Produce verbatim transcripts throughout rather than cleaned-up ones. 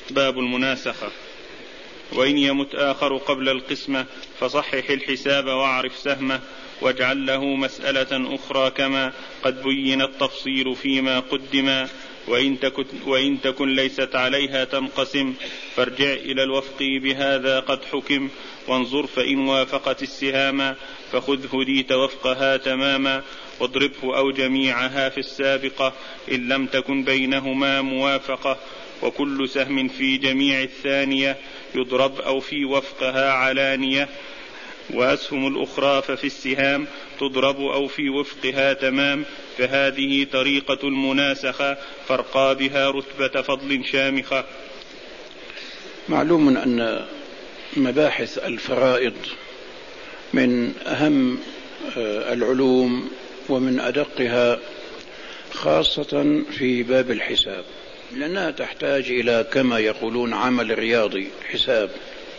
باب المناسخة. وإن يمت آخر قبل القسمة فصحح الحساب واعرف سهمه واجعل له مسألة أخرى كما قد بين التفصيل فيما قدما. وإن تكن, وإن تكن ليست عليها تنقسم فارجع إلى الوفق بهذا قد حكم. وانظر فإن وافقت السهام فخذ هديت وفقها تماما واضربه أو جميعها في السابقة إن لم تكن بينهما موافقة. وكل سهم في جميع الثانية يضرب أو في وفقها علانية. وأسهم الأخرى ففي السهام تضرب أو في وفقها تمام. فهذه طريقة المناسخة فرقى بها رتبة فضل شامخة. معلوم أن مباحث الفرائض من أهم العلوم ومن أدقها، خاصة في باب الحساب، لأنها تحتاج إلى كما يقولون عمل رياضي، حساب.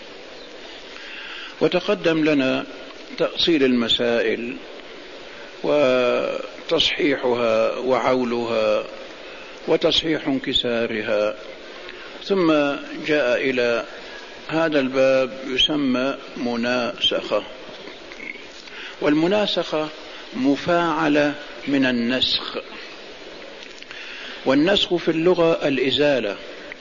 وتقدم لنا تأصيل المسائل وتصحيحها وعولها وتصحيح انكسارها، ثم جاء إلى هذا الباب يسمى مناسخة. والمناسخة مفاعلة من النسخ، والنسخ في اللغة الإزالة،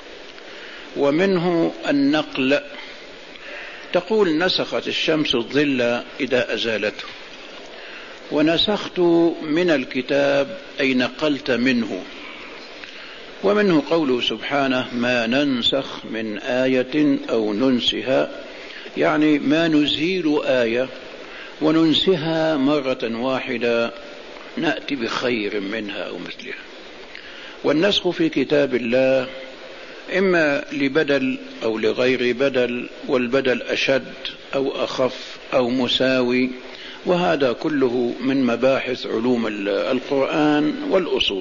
ومنه النقل. تقول نسخت الشمس الظل إذا أزالته، ونسخت من الكتاب أي نقلت منه. ومنه قوله سبحانه ما ننسخ من آية أو ننسها، يعني ما نزيل آية وننسها مرة واحدة نأتي بخير منها أو مثلها. والنسخ في كتاب الله إما لبدل أو لغير بدل، والبدل أشد أو أخف أو مساوي، وهذا كله من مباحث علوم القرآن والأصول.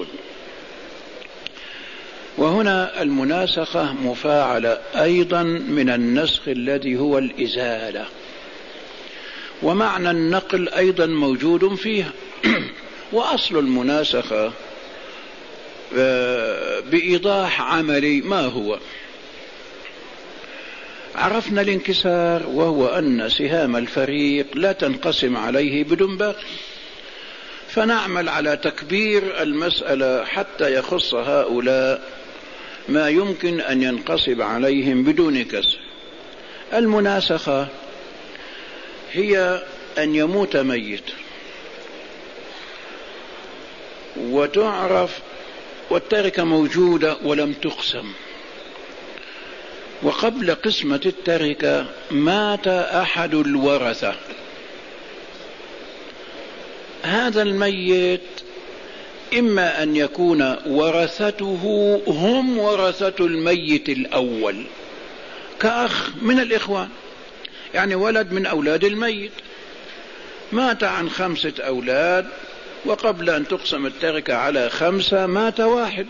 وهنا المناسخة مفاعلة أيضا من النسخ الذي هو الإزالة، ومعنى النقل أيضا موجود فيها. وأصل المناسخة بإيضاح عملي ما هو؟ عرفنا الانكسار، وهو أن سهام الفريق لا تنقسم عليه بدون باقي، فنعمل على تكبير المسألة حتى يخص هؤلاء ما يمكن أن ينقسم عليهم بدون كسر. المناسخة هي أن يموت ميت وتعرف والتركة موجودة ولم تقسم، وقبل قسمة التركة مات أحد الورثة. هذا الميت إما أن يكون ورثته هم ورثة الميت الأول، كأخ من الإخوان، يعني ولد من أولاد الميت مات عن خمسة أولاد، وقبل أن تقسم التركة على خمسة مات واحد.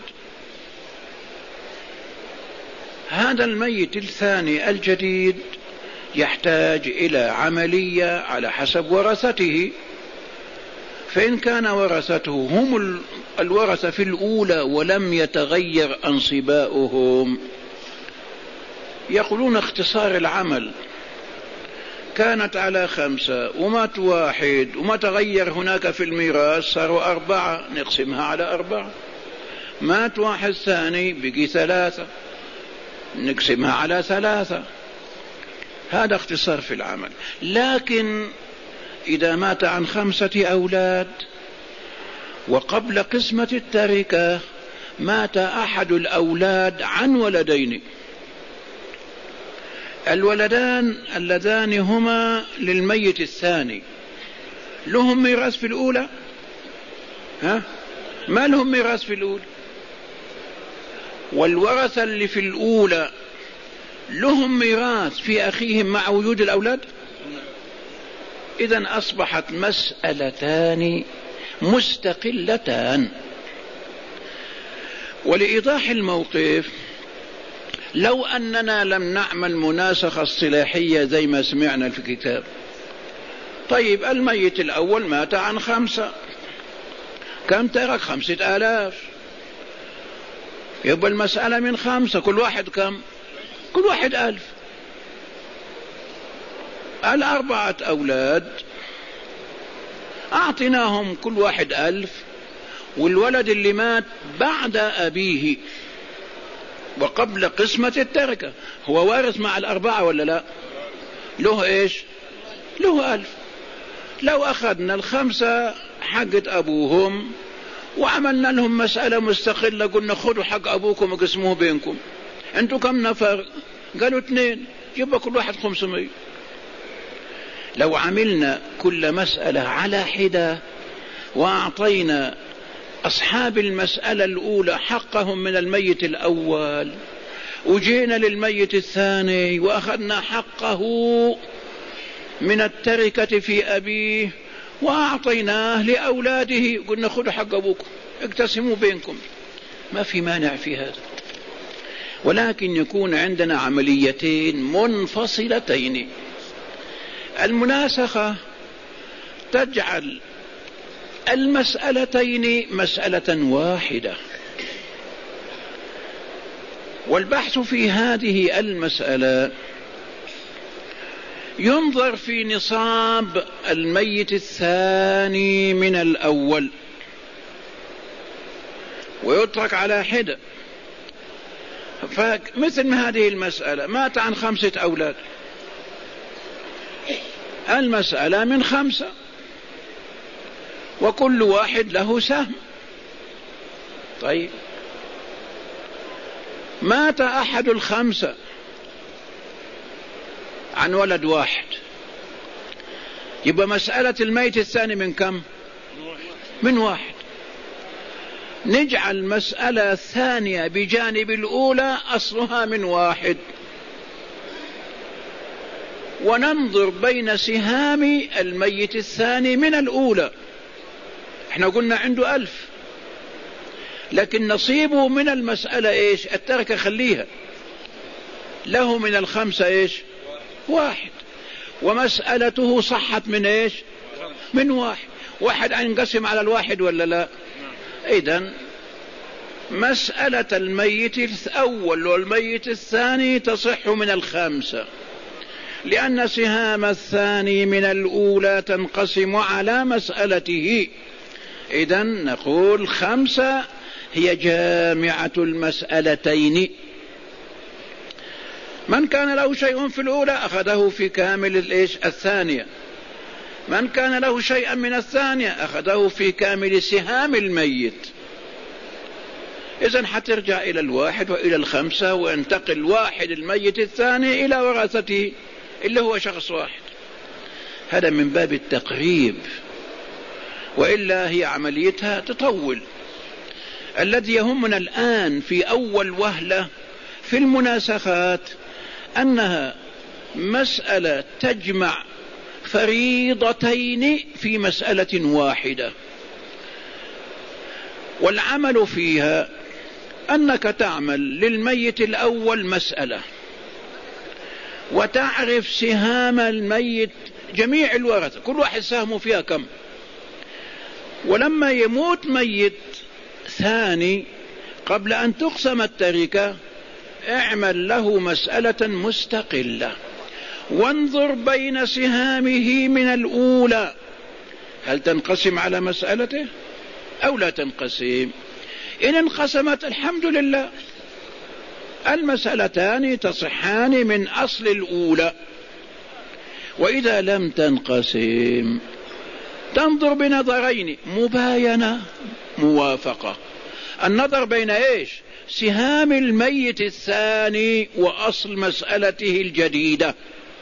هذا الميت الثاني الجديد يحتاج إلى عملية على حسب ورثته، فإن كان ورثته هم الورثة في الأولى ولم يتغير أنصباؤهم، يقولون اختصار العمل، كانت على خمسة ومات واحد وما تغير هناك في الميراث صاروا أربعة، نقسمها على أربعة. مات واحد ثاني بقي ثلاثة، نقسمها على ثلاثة. هذا اختصار في العمل. لكن إذا مات عن خمسة أولاد وقبل قسمة التركة مات أحد الأولاد عن ولدين، الولدان اللذان هما للميت الثاني لهم ميراث في الأولى؟ ها؟ ما لهم ميراث في الأولى. والورثة اللي في الأولى لهم ميراث في أخيهم مع وجود الأولاد. إذن أصبحت مسألتان مستقلتان. ولإيضاح الموقف، لو أننا لم نعمل مناسخة اصطلاحية زي ما سمعنا في الكتاب، طيب الميت الأول مات عن خمسة، كم ترك؟ خمسة آلاف، يبقى المسألة من خمسة، كل واحد كم؟ كل واحد ألف. الأربعة أولاد أعطيناهم كل واحد ألف، والولد اللي مات بعد أبيه وقبل قسمة التركة هو وارث مع الأربعة ولا لا؟ له إيش؟ له ألف. لو أخذنا الخمسة حقة أبوهم وعملنا لهم مسألة مستقلة، قلنا خذوا حق أبوكم وقسموه بينكم، أنتوا كم نفر؟ قالوا اثنين، يبقى كل واحد خمسمائة. لو عملنا كل مسألة على حدة وأعطينا أصحاب المسألة الأولى حقهم من الميت الأول، وجينا للميت الثاني وأخذنا حقه من التركة في أبيه وأعطيناه لأولاده، قلنا خذوا حق أبوكم اقتسموا بينكم، ما في مانع في هذا. ولكن يكون عندنا عمليتين منفصلتين. المناسخة تجعل المسألتين مسألة واحدة، والبحث في هذه المسألة ينظر في نصاب الميت الثاني من الأول ويترك على حدة. فمثل هذه المسألة مات عن خمسة أولاد، المسألة من خمسة وكل واحد له سهم. طيب مات أحد الخمسة عن ولد واحد، يبقى مسألة الميت الثاني من كم؟ من واحد. نجعل مسألة ثانية بجانب الأولى أصلها من واحد، وننظر بين سهام الميت الثاني من الأولى. احنا قلنا عنده ألف، لكن نصيبه من المسألة ايش؟ التركة خليها له من الخمسة ايش؟ واحد. ومسألته صحت من ايش؟ من واحد. واحد ينقسم على الواحد ولا لا؟ إذن مسألة الميت الأول والميت الثاني تصح من الخمسة، لأن سهام الثاني من الأولى تنقسم على مسألته. إذن نقول خمسة هي جامعة المسألتين. من كان له شيء في الأولى أخذه في كامل الإيش الثانية، من كان له شيئا من الثانية أخذه في كامل سهام الميت. إذن حترجع إلى الواحد وإلى الخمسة، وينتقل واحد الميت الثاني إلى ورثته اللي هو شخص واحد. هذا من باب التقريب، وإلا هي عمليتها تطول. الذي يهمنا الآن في أول وهلة في المناسخات أنها مسألة تجمع فريضتين في مسألة واحدة، والعمل فيها أنك تعمل للميت الأول مسألة وتعرف سهام الميت جميع الورثة كل واحد سهمه فيها كم، ولما يموت ميت ثاني قبل أن تقسم التركة اعمل له مسألة مستقلة وانظر بين سهامه من الأولى هل تنقسم على مسألته أو لا تنقسم. إن انقسمت الحمد لله، المسألتان تصحان من أصل الأولى. وإذا لم تنقسم تنظر بنظرين: مباينة، موافقة. النظر بين إيش؟ سهام الميت الثاني وأصل مسألته الجديدة.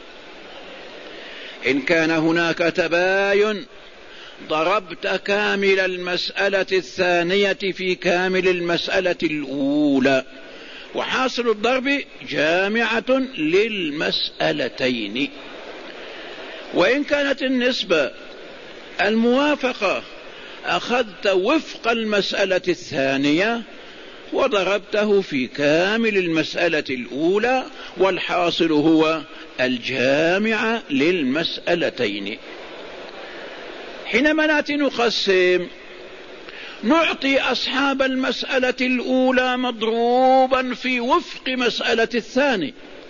إن كان هناك تباين ضربت كامل المسألة الثانية في كامل المسألة الأولى، وحاصل الضرب جامعة للمسألتين. وإن كانت النسبة الموافقة أخذت وفق المسألة الثانية وضربته في كامل المسألة الأولى، والحاصل هو الجامع للمسألتين. حينما نأتي نقسم نعطي أصحاب المسألة الأولى مضروبا في وفق مسألة الثاني،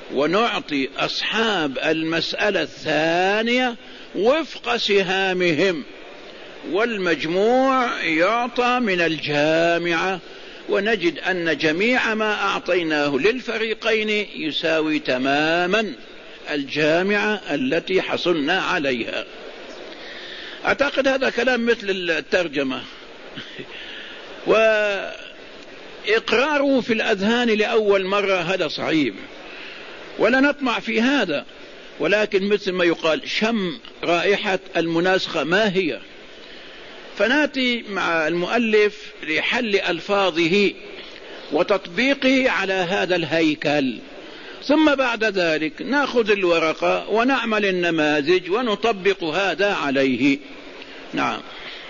ونعطي أصحاب المسألة الثانية وفق سهامهم، والمجموع يعطى من الجامعة، ونجد أن جميع ما أعطيناه للفريقين يساوي تماما الجامعة التي حصلنا عليها. أعتقد هذا كلام مثل الترجمة وإقراره في الأذهان لأول مرة هذا صعيب، ولا نطمع في هذا، ولكن مثل ما يقال شم رائحة المناسخة ما هي، فناتي مع المؤلف لحل ألفاظه وتطبيقه على هذا الهيكل، ثم بعد ذلك نأخذ الورقة ونعمل النماذج ونطبق هذا عليه. نعم.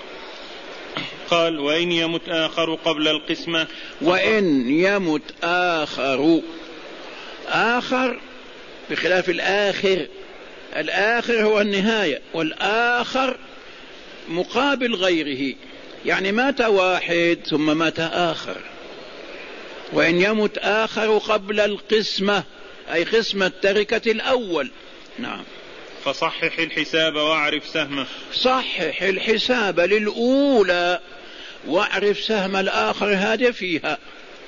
قال: وإن يمت آخر قبل القسمة. وإن يمت آخر، آخر بخلاف الآخر، الآخر هو النهاية، والآخر مقابل غيره، يعني مات واحد ثم مات آخر. وإن يمت آخر قبل القسمة أي قسمة التركة الأول. نعم. فصحح الحساب واعرف سهمه. صحح الحساب للأولى واعرف سهم الآخر، هذا فيها.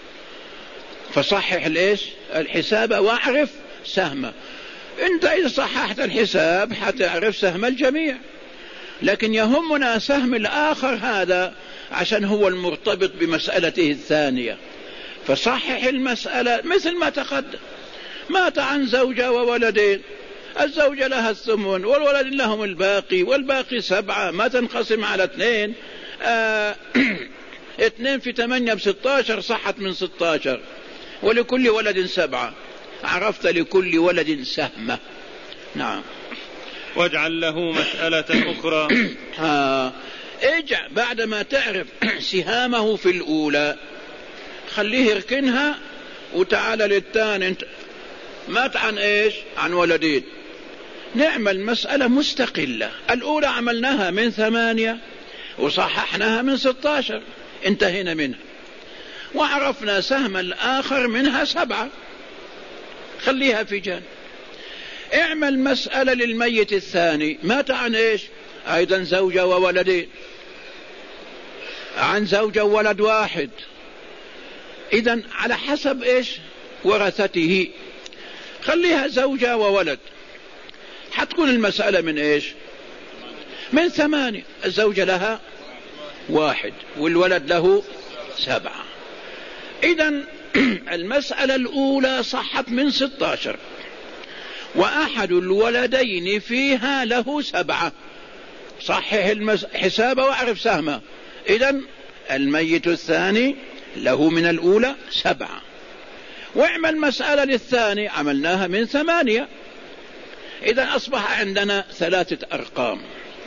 فصحح ليش الحساب واعرف سهمه. انت إذا صححت الحساب حتعرف سهم الجميع، لكن يهمنا سهم الآخر هذا عشان هو المرتبط بمسألته الثانية. فصحح المسألة مثل ما تقدم. مات عن زوجة وولدين، الزوجة لها الثمن والولد لهم الباقي، والباقي سبعة، ما تنقسم على اثنين. آه اثنين في ثمانية بستاشر، صحت من ستاشر، ولكل ولد سبعة، عرفت لكل ولد سهمه. نعم. واجعل له مسألة أخرى. آه. اجعل بعدما تعرف سهامه في الأولى خليه يركنها وتعالى للثاني. مات عن ايش؟ عن ولدين. نعمل مسألة مستقلة. الأولى عملناها من ثمانية وصححناها من ستاشر، انتهينا منها، وعرفنا سهم الآخر منها سبعة، خليها في جانب. اعمل مسألة للميت الثاني. مات عن ايش؟ ايضا زوجة وولدين، عن زوجة وولد واحد، اذا على حسب ايش ورثته، خليها زوجة وولد. حتكون المسألة من ايش؟ من ثمانية. الزوجة لها واحد والولد له سبعة، اذا المسألة الأولى صحت من ستاشر، وأحد الولدين فيها له سبعة. صحح الحساب واعرف سهمه. إذن الميت الثاني له من الأولى سبعة. واعمل مسألة للثاني عملناها من ثمانية، إذن أصبح عندنا ثلاثة أرقام.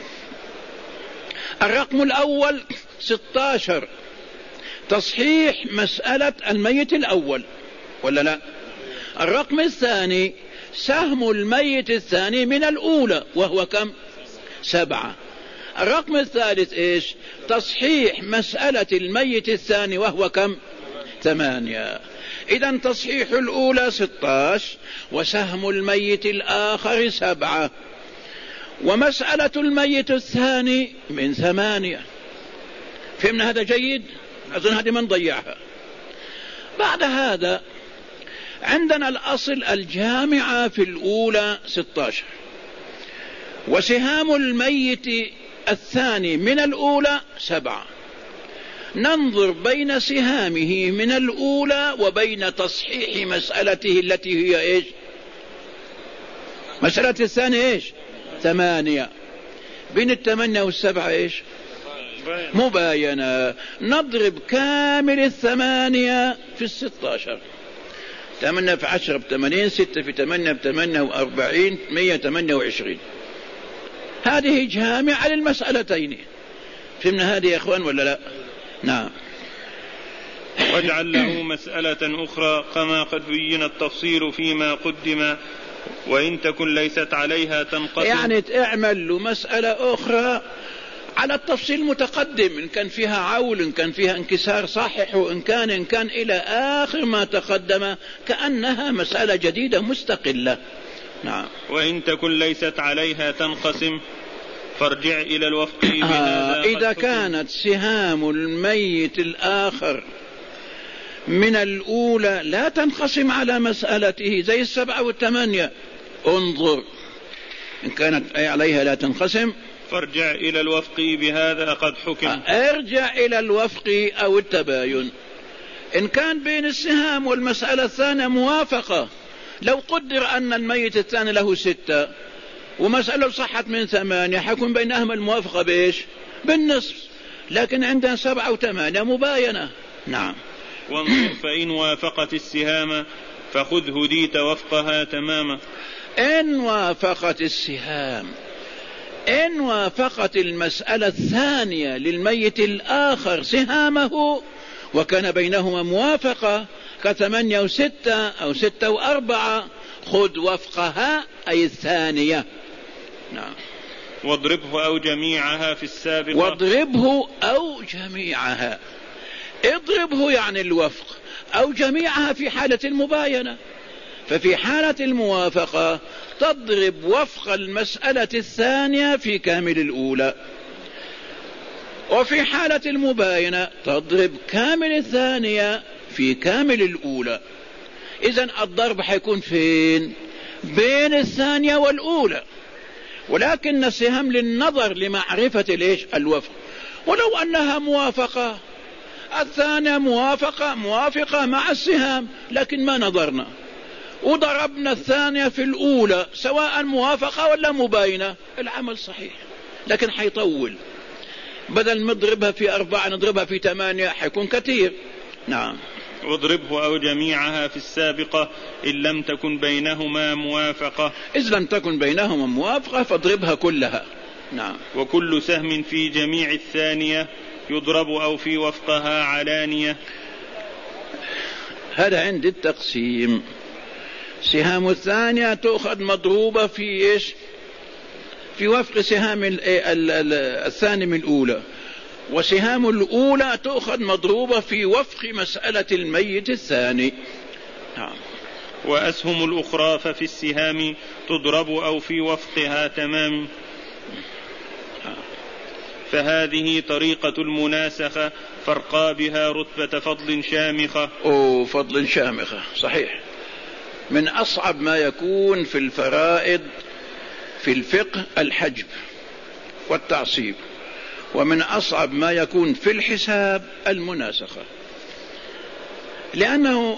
الرقم الأول ستاشر، تصحيح مسألة الميت الأول ولا لا؟ الرقم الثاني سهم الميت الثاني من الأولى وهو كم؟ سبعة. الرقم الثالث إيش؟ تصحيح مسألة الميت الثاني وهو كم؟ ثمانية. إذن تصحيح الأولى ستاشر وسهم الميت الآخر سبعة، ومسألة الميت الثاني من ثمانية. فهمنا هذا جيد؟ أظن هذه من ضيعها. بعد هذا عندنا الأصل الجامعة في الأولى ستاشر، وسهام الميت الثاني من الأولى سبعة. ننظر بين سهامه من الأولى وبين تصحيح مسألته التي هي إيش؟ مسألة الثانية إيش؟ ثمانية. بين الثمانية والسبعة إيش؟ مباينة. نضرب كامل الثمانية في الستاشر. ثمانية في عشرة بثمانين، ستة في ثمانية بثمانية وأربعين، مية ثمانية وعشرين. هذه جامعة للمسألتين. فهمنا هذه يا أخوان ولا لا؟ نعم. واجعل له مسألة أخرى كما قد بين التفصيل فيما قدم، وإن تكن ليست عليها تنقسم. يعني اعمل له مسألة أخرى على التفصيل متقدم، إن كان فيها عول، إن كان فيها انكسار صحح، وإن كان إن كان إلى آخر ما تقدم، كأنها مسألة جديدة مستقلة. نعم. وإن تكن ليست عليها تنقسم فارجع إلى الوفق بهذا. آه إذا كانت سهام الميت الآخر من الأولى لا تنقسم على مسألته زي السبعة والثمانية، انظر إن كانت عليها لا تنقسم فارجع إلى الوفق بهذا قد حكم. ارجع إلى الوفق أو التباين. إن كان بين السهام والمسألة الثانية موافقة، لو قدر أن الميت الثاني له ستة ومسألة صحت من ثمانية، حكم بينهما الموافقة بإيش؟ بالنصف. لكن عندنا سبعة وثمانية مباينة. نعم. وانظر فإن وافقت السهام فخذ هديت وفقها تماما. إن وافقت السهام، إن وافقت المسألة الثانية للميت الآخر سهامه وكان بينهما موافقة كثمانية وستة أو ستة وأربعة، خذ وفقها أي الثانية. نعم. واضربه أو جميعها في السابقة. واضربه أو جميعها، اضربه يعني الوفق، أو جميعها في حالة المباينة. ففي حالة الموافقة تضرب وفق المسألة الثانية في كامل الأولى، وفي حالة المباينة تضرب كامل الثانية في كامل الأولى. إذن الضرب حيكون فين؟ بين الثانية والأولى، ولكن السهام للنظر لمعرفة ليش الوفق. ولو أنها موافقة، الثانية موافقة موافقة مع السهام، لكن ما نظرنا وضربنا الثانية في الأولى سواء موافقة ولا مباينة، العمل صحيح، لكن حيطول. بدل نضربها في أربعة نضربها في ثمانية، حيكون كثير. نعم. واضربه أو جميعها في السابقة إن لم تكن بينهما موافقة. إذ لم تكن بينهما موافقة فاضربها كلها. نعم. وكل سهم في جميع الثانية يضرب أو في وفقها علانية. هذا عند التقسيم. سهام الثانية تأخذ مضروبة في إيش؟ في وفق سهام الثاني من الأولى، وسهام الأولى تأخذ مضروبة في وفق مسألة الميت الثاني. نعم. وأسهم الأخرى ففي السهام تضرب أو في وفقها تمام. فهذه طريقة المناسخة فرقا بها رتبة فضل شامخة. أو فضل شامخة صحيح. من أصعب ما يكون في الفرائض في الفقه الحجب والتعصيب، ومن أصعب ما يكون في الحساب المناسخة، لأنه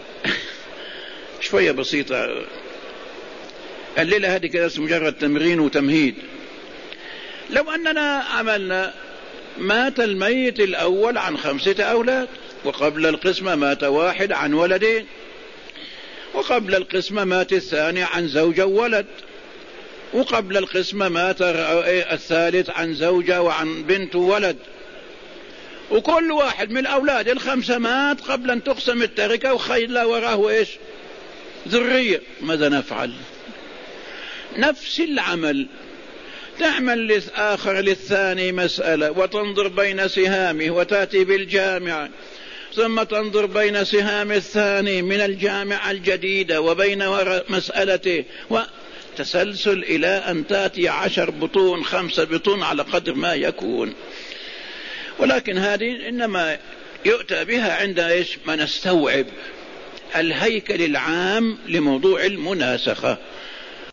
شوية بسيطة. الليلة هذه كده مجرد تمرين وتمهيد. لو أننا عملنا مات الميت الأول عن خمسة أولاد، وقبل القسمة مات واحد عن ولدين، وقبل القسمة مات الثاني عن زوجة وولد، وقبل القسمة مات الثالث عن زوجة وعن بنت وولد، وكل واحد من الأولاد الخمسة مات قبل أن تقسم التركة وخيل وراه إيش؟ ذرية. ماذا نفعل؟ نفس العمل، تعمل للآخر للثاني مسألة وتنظر بين سهامه وتأتي بالجامعة، ثم تنظر بين سهام الثاني من الجامعة الجديدة وبين مسألته، وتسلسل إلى أن تأتي عشر بطون خمسة بطون على قدر ما يكون. ولكن هذه إنما يؤتى بها عند إيش؟ ما نستوعب الهيكل العام لموضوع المناسخة.